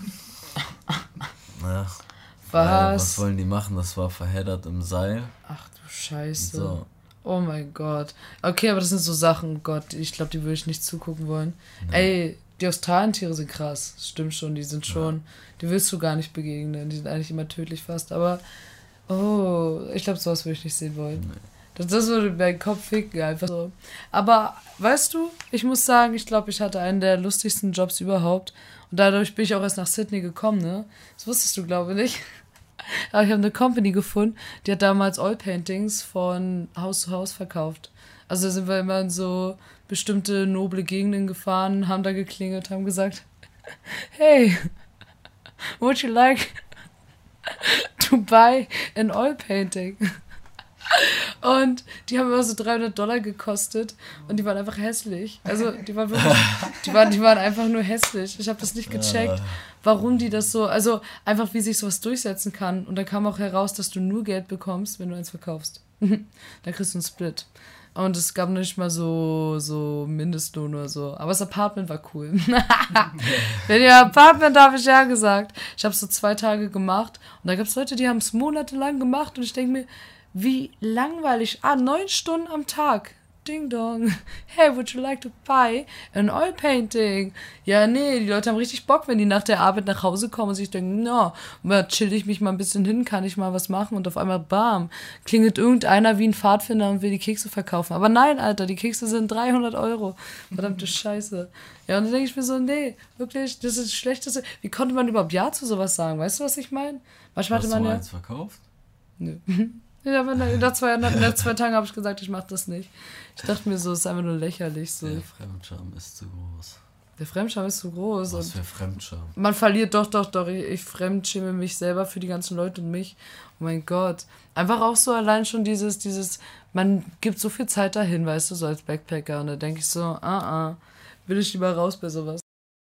Ja, weil, was Was? wollen die machen? Das war verheddert im Seil. Ach du Scheiße. So. Oh mein Gott. Okay, aber das sind so Sachen, Gott, ich glaube, die würde ich nicht zugucken wollen. Ey, die Australientiere sind krass. Stimmt schon, die sind schon, die willst du gar nicht begegnen. Die sind eigentlich immer tödlich fast, aber oh, ich glaube, sowas würde ich nicht sehen wollen. Nee. Das, das würde meinen Kopf ficken, einfach so. Aber, weißt du, ich muss sagen, ich glaube, ich hatte einen der lustigsten Jobs überhaupt. Und dadurch bin ich auch erst nach Sydney gekommen, ne? Das wusstest du, glaube ich, nicht. Aber ich habe eine Company gefunden, die hat damals Oil-Paintings von Haus zu Haus verkauft. Also da sind wir immer in so bestimmte noble Gegenden gefahren, haben da geklingelt, haben gesagt, hey, would you like to buy an Oil-Painting? Und die haben immer so dreihundert Dollar gekostet und die waren einfach hässlich. Also die waren wirklich, die waren, die waren einfach nur hässlich. Ich habe das nicht gecheckt, warum die das so, also einfach wie sich sowas durchsetzen kann. Und dann kam auch heraus, dass du nur Geld bekommst, wenn du eins verkaufst. Dann kriegst du einen Split. Und es gab nicht mal so, so Mindestlohn oder so. Aber das Apartment war cool. Wenn ihr Apartment, habe ich ja gesagt. Ich habe es so zwei Tage gemacht. Und da gab es Leute, die haben es monatelang gemacht. Und ich denke mir, Wie langweilig. Ah, neun Stunden am Tag. Ding dong. Hey, would you like to buy an oil painting? Ja, nee, die Leute haben richtig Bock, wenn die nach der Arbeit nach Hause kommen und sich denken, na, no, chill ich mich mal ein bisschen hin, kann ich mal was machen und auf einmal bam, klingelt irgendeiner wie ein Pfadfinder und will die Kekse verkaufen. Aber nein, Alter, die Kekse sind dreihundert Euro. Verdammte Scheiße. Ja, und dann denke ich mir so, nee, wirklich, das ist das Schlechteste. Wie konnte man überhaupt Ja zu sowas sagen? Weißt du, was ich meine? Manchmal Hast hatte man du ja... eins verkauft? Nö. Ja, aber nach zwei, nach zwei Tagen habe ich gesagt, ich mache das nicht. Ich dachte mir so, es ist einfach nur lächerlich. So. Der Fremdscham ist zu groß. Der Fremdscham ist zu groß. Was und für Fremdscham? Man verliert doch, doch, doch. Ich, ich fremdschäme mich selber für die ganzen Leute und mich. Oh mein Gott. Einfach auch so allein schon dieses, dieses, man gibt so viel Zeit dahin, weißt du, so als Backpacker. Und da denke ich so, ah, ah, will ich lieber raus bei sowas.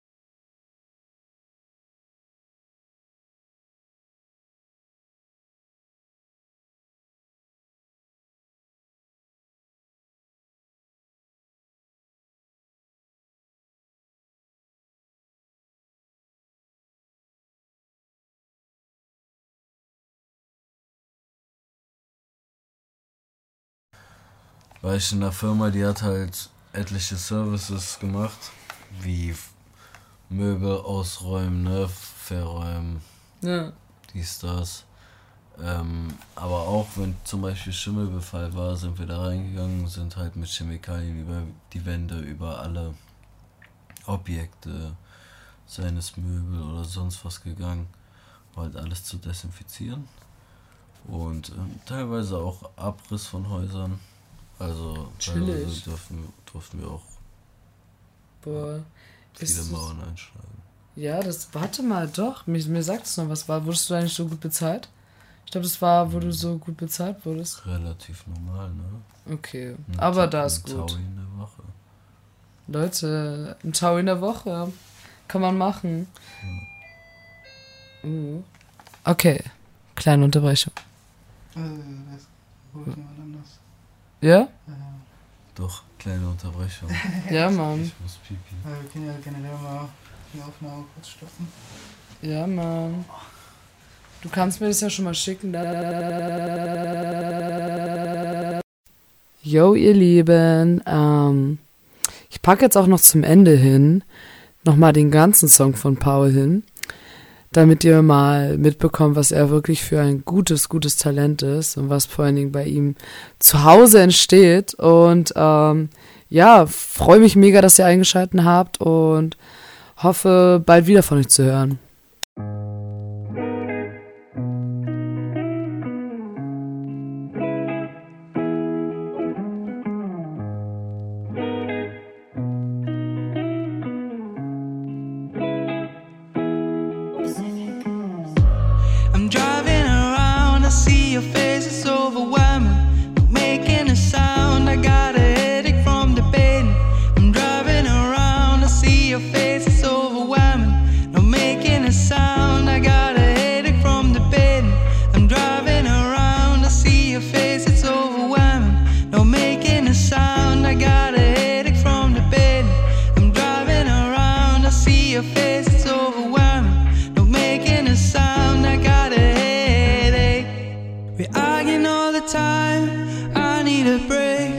War ich in der Firma, die hat halt etliche Services gemacht, wie Möbel ausräumen, ne, verräumen, Ja. dies, das. Ähm, aber auch wenn zum Beispiel Schimmelbefall war, sind wir da reingegangen, sind halt mit Chemikalien über die Wände, über alle Objekte, seines Möbel oder sonst was gegangen, um halt alles zu desinfizieren. Und ähm, teilweise auch Abriss von Häusern. Also teilweise Chillig. dürfen, durften wir auch Boah. viele Ist das- Mauern einschlagen. Ja, das, warte mal, doch. Mir, mir sagt es noch was. War, wurdest du eigentlich so gut bezahlt? Ich glaube, das war, wo du so gut bezahlt wurdest. Relativ normal, ne? Okay, Ein aber Ta- da ist ein gut. Taui in der Woche. Leute, ein Tau in der Woche. Kann man machen. Uh. Okay, kleine Unterbrechung. Äh, das holt jemand anders. Ja? Äh, Doch, kleine Unterbrechung. Ja, Mann. Ich muss pipi. äh, wir können ja generell mal die Aufnahme kurz stoppen. Ja, Mann. Du kannst mir das ja schon mal schicken. Yo, ihr Lieben. Ähm, ich packe jetzt auch noch zum Ende hin nochmal den ganzen Song von Paul hin, damit ihr mal mitbekommt, was er wirklich für ein gutes, gutes Talent ist und was vor allen Dingen bei ihm zu Hause entsteht. Und ähm, ja, freue mich mega, dass ihr eingeschaltet habt und hoffe, bald wieder von euch zu hören. I'm driving around, I see your face, it's overwhelming. Not making a sound, I got a headache from the bed. I'm driving around, I see your face, it's overwhelming. Not making a sound, I got a headache from the bed. I'm driving around, I see your face, it's overwhelming. Not making a sound, I got a headache from the bed. I'm driving around, I see your face, it's overwhelming. Not making a sound, I got a headache. We're arguing all the time, I need a break.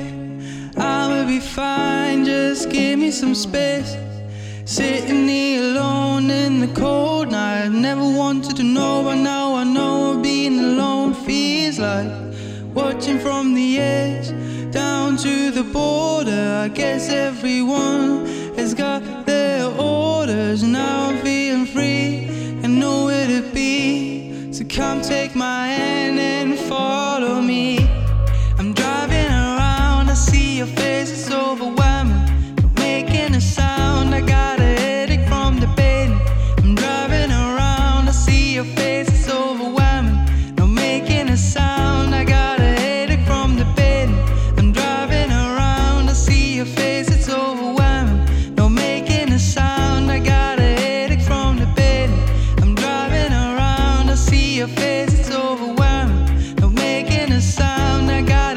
I'ma be fine, just give me some space. Sitting here alone in the cold night. Never wanted to know, but now I know what being alone feels like. Watching from the edge down to the border. I guess everyone has got their orders. Now I'm feeling free and know where to be. So come take my hand and follow me. I'm driving around, I see your face, it's overwhelming. Not making a sound, I got a headache from the bed. I'm driving around, I see your face, it's overwhelming. Not making a sound, I got a headache from the bed. I'm driving around, I see your face, it's overwhelming. Not making a sound, I got a headache from the bed. I'm driving around, I see your face, it's overwhelming. Not making a sound, I got a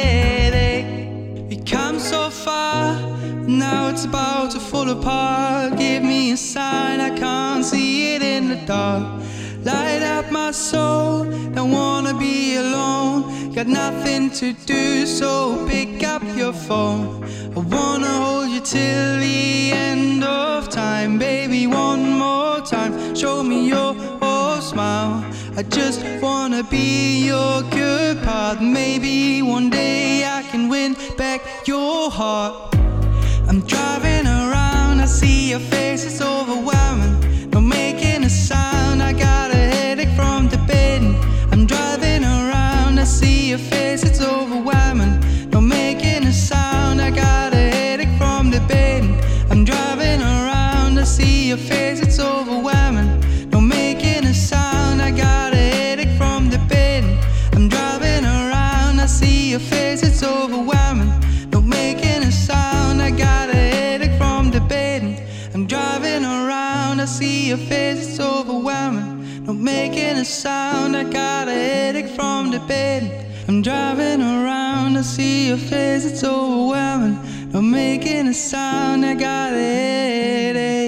headache. We come so far, now it's about to fall apart. Give me a sign, I can't see it in the dark. Light up my soul, don't wanna be alone. got nothing to do, so pick up your phone. I wanna hold you till the end of time. Baby, one more time, show me your oh, smile. I just wanna be your good part. Maybe one day I can win back your heart. I'm driving around, I see your face, it's overwhelming. No making a sound, I got a headache from debating. I'm driving around, I see your face, it's overwhelming. No making a sound, I got a headache from debating. I'm driving around, I see your face, it's overwhelming. No making a sound, I got a headache from debating. I'm driving around, I see your face, it's overwhelming. No making a sound, I got a headache from debating. I'm driving around, I see your face, it's overwhelming. No making a sound, I got a headache from debating. I'm driving around, I see your face, it's overwhelming. No making a sound, I got a headache.